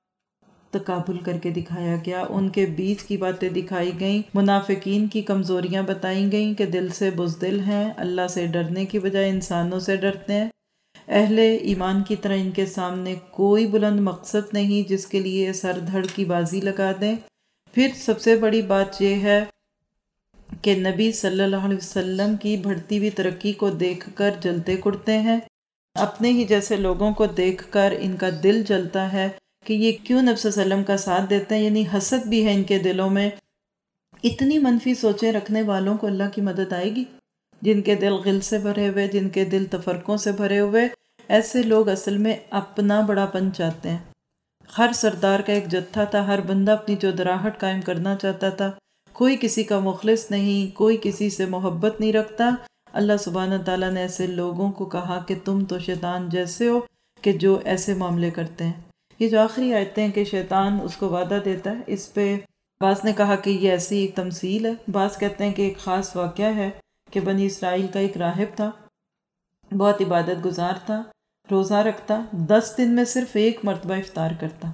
Speaker 1: تقابل کر کے دکھایا گیا، ان کے بیچ کی باتیں دکھائی گئیں، منافقین کی کمزوریاں بتائی گئیں کہ دل سے بزدل ہیں، اللہ سے ڈرنے کی بجائے انسانوں سے ڈرتے ہیں۔ اہل ایمان کی طرح ان کے سامنے کوئی بلند مقصد نہیں جس کے لیے سر دھڑ کی بازی لگا دیں۔ پھر سب سے بڑی بات یہ ہے کہ نبی صلی اللہ علیہ وسلم کی بڑھتی ہوئی ترقی کو دیکھ کر جلتے کڑتے ہیں، اپنے ہی جیسے لوگوں کو دیکھ کر ان کا دل جلتا ہے کہ یہ کیوں نبی صلی اللہ علیہ وسلم کا ساتھ دیتے ہیں، یعنی حسد بھی ہے ان کے دلوں میں۔ اتنی منفی سوچیں رکھنے والوں کو اللہ کی مدد آئے گی؟ جن کے دل غل سے بھرے ہوئے، جن کے دل تفرقوں سے بھرے ہوئے، ایسے لوگ اصل میں اپنا بڑا پن چاہتے ہیں۔ ہر سردار کا ایک جتھا تھا، ہر بندہ اپنی چودراہٹ قائم کرنا چاہتا تھا، کوئی کسی کا مخلص نہیں، کوئی کسی سے محبت نہیں رکھتا۔ اللہ سبحانہ تعالیٰ نے ایسے لوگوں کو کہا کہ تم تو شیطان جیسے ہو کہ جو ایسے معاملے کرتے ہیں۔ یہ جو آخری آیتیں ہیں کہ شیطان اس کو وعدہ دیتا ہے، اس پہ بعض نے کہا کہ یہ ایسی ایک تمثیل ہے، بعض کہتے ہیں کہ ایک خاص واقعہ ہے کہ بنی اسرائیل کا ایک راہب تھا، بہت عبادت گزار تھا، روزہ رکھتا، دس دن میں صرف ایک مرتبہ افطار کرتا،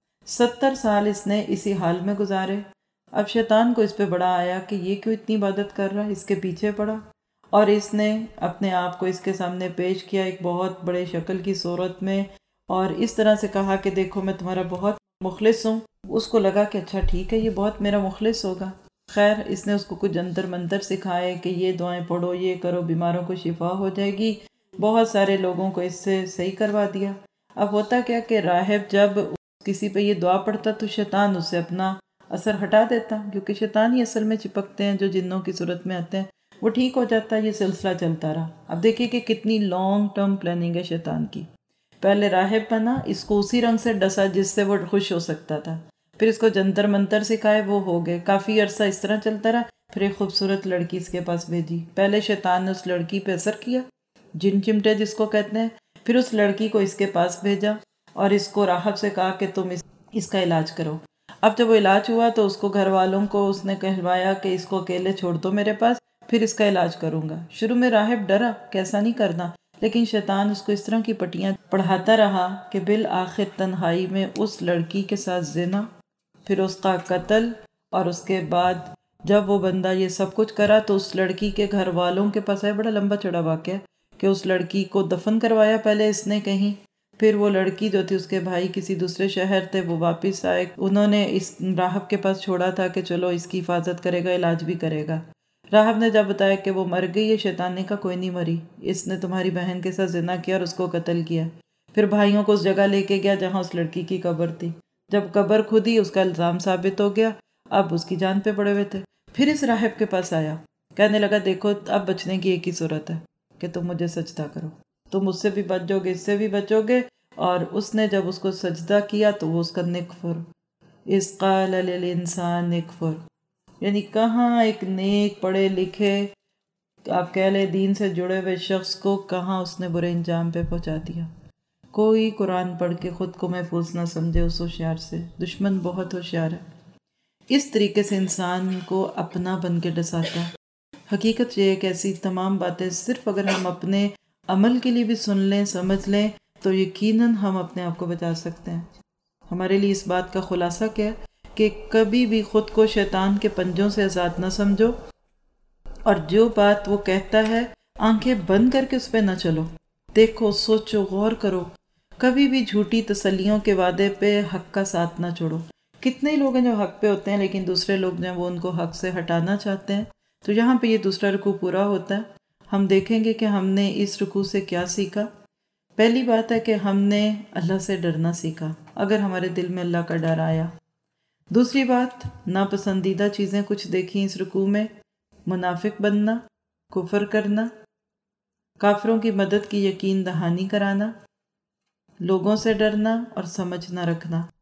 Speaker 1: ستر سال اس نے اسی حال میں گزارے۔ اب شیطان کو اس پہ بڑا آیا کہ یہ کیوں اتنی عبادت کر رہا ہے، اس کے پیچھے پڑا اور اس نے اپنے آپ کو اس کے سامنے پیش کیا ایک بہت بڑے شکل کی صورت میں، اور اس طرح سے کہا کہ دیکھو میں تمہارا بہت مخلص ہوں۔ اس کو لگا کہ اچھا ٹھیک ہے، یہ بہت میرا مخلص ہوگا۔ خیر اس نے اس کو کچھ جنتر منتر سکھائے کہ یہ دعائیں پڑھو، یہ کرو، بیماروں کو شفا ہو جائے گی، بہت سارے لوگوں کو اس سے صحیح کروا دیا۔ اب ہوتا کیا کہ راہب جب کسی پہ یہ دعا پڑھتا تو شیطان اس سے اپنا اثر ہٹا دیتا، کیونکہ شیطان ہی اصل میں چپکتے ہیں جو جنوں کی صورت میں آتے ہیں، وہ ٹھیک ہو جاتا ہے۔ یہ سلسلہ چلتا رہا۔ اب دیکھیے کہ کتنی لانگ ٹرم پلاننگ ہے شیطان کی۔ پہلے راہب بنا، اس کو اسی رنگ سے ڈسا جس سے وہ خوش ہو سکتا تھا، پھر اس کو جنتر منتر سکھائے، وہ ہو گئے، کافی عرصہ اس طرح چلتا رہا۔ پھر ایک خوبصورت لڑکی اس کے پاس بھیجی، پہلے شیطان نے اس لڑکی پہ اثر کیا، جن چمٹے جس کو کہتے ہیں، پھر اس لڑکی کو اس کے پاس بھیجا اور اس کو راہب سے کہا کہ تم اس, اس کا علاج کرو۔ اب جب وہ علاج ہوا تو اس کو گھر والوں کو اس نے کہلوایا کہ اس کو اکیلے چھوڑ دو میرے پاس، پھر اس کا علاج کروں گا۔ شروع میں راہب ڈرا کہ ایسا نہیں کرنا، لیکن شیطان اس کو اس طرح کی پٹیاں پڑھاتا رہا کہ بالآخر تنہائی میں اس لڑکی کے ساتھ زنا، پھر اس کا قتل، اور اس کے بعد جب وہ بندہ یہ سب کچھ کرا تو اس لڑکی کے گھر والوں کے پاس آیا۔ بڑا لمبا چڑا واقعہ کہ اس لڑکی کو دفن کروایا پہلے اس نے کہیں، پھر وہ لڑکی جو تھی اس کے بھائی کسی دوسرے شہر تھے، وہ واپس آئے، انہوں نے اس راہب کے پاس چھوڑا تھا کہ چلو اس کی حفاظت کرے گا، علاج بھی کرے گا۔ راہب نے جب بتایا کہ وہ مر گئی ہے، شیطان نے کہا کوئی نہیں مری، اس نے تمہاری بہن کے ساتھ زنا کیا اور اس کو قتل کیا۔ پھر بھائیوں کو اس جگہ لے کے گیا جہاں اس لڑکی کی قبر تھی، جب قبر کھودی اس کا الزام ثابت ہو گیا، اب اس کی جان پہ پڑے ہوئے تھے۔ پھر اس راہب کے پاس آیا، کہنے لگا دیکھو اب بچنے کی ایک ہی صورت ہے کہ تم مجھے سجدہ کرو، تم اس سے بھی بچ جاؤ گے، اس سے بھی بچو گے۔ اور اس نے جب اس کو سجدہ کیا تو وہ اس کا نکفر، اذ قال للانسان نکفر، یعنی کہاں ایک نیک پڑھے لکھے آپ کہہ لیں دین سے جڑے ہوئے شخص کو کہاں اس نے برے انجام پہ پہنچا دیا۔ کوئی قرآن پڑھ کے خود کو محفوظ نہ سمجھے اس ہوشیار سے، دشمن بہت ہوشیار ہے۔ اس طریقے سے انسان کو اپنا بن کے ڈساتا ہے۔ حقیقت یہ ہے کہ ایسی تمام باتیں صرف اگر ہم اپنے عمل کے لیے بھی سن لیں، سمجھ لیں، تو یقیناً ہم اپنے آپ کو بچا سکتے ہیں۔ ہمارے لیے اس بات کا خلاصہ کیا ہے کہ کبھی بھی خود کو شیطان کے پنجوں سے آزاد نہ سمجھو، اور جو بات وہ کہتا ہے آنکھیں بند کر کے اس پہ نہ چلو، دیکھو، سوچو، غور کرو۔ کبھی بھی جھوٹی تسلیوں کے وعدے پہ حق کا ساتھ نہ چھوڑو۔ کتنے لوگ ہیں جو حق پہ ہوتے ہیں لیکن دوسرے لوگ جو ہیں وہ ان کو حق سے ہٹانا چاہتے ہیں۔ تو یہاں پہ یہ دوسرا رکوع پورا ہوتا ہے۔ ہم دیکھیں گے کہ ہم نے اس رکوع سے کیا سیکھا۔ پہلی بات ہے کہ ہم نے اللہ سے ڈرنا سیکھا، اگر ہمارے دل میں اللہ کا ڈر آیا۔ دوسری بات، ناپسندیدہ چیزیں کچھ دیکھیں اس رکوع میں، منافق بننا، کفر کرنا، کافروں کی مدد کی یقین دہانی کرانا، لوگوں سے ڈرنا اور سمجھ نہ رکھنا۔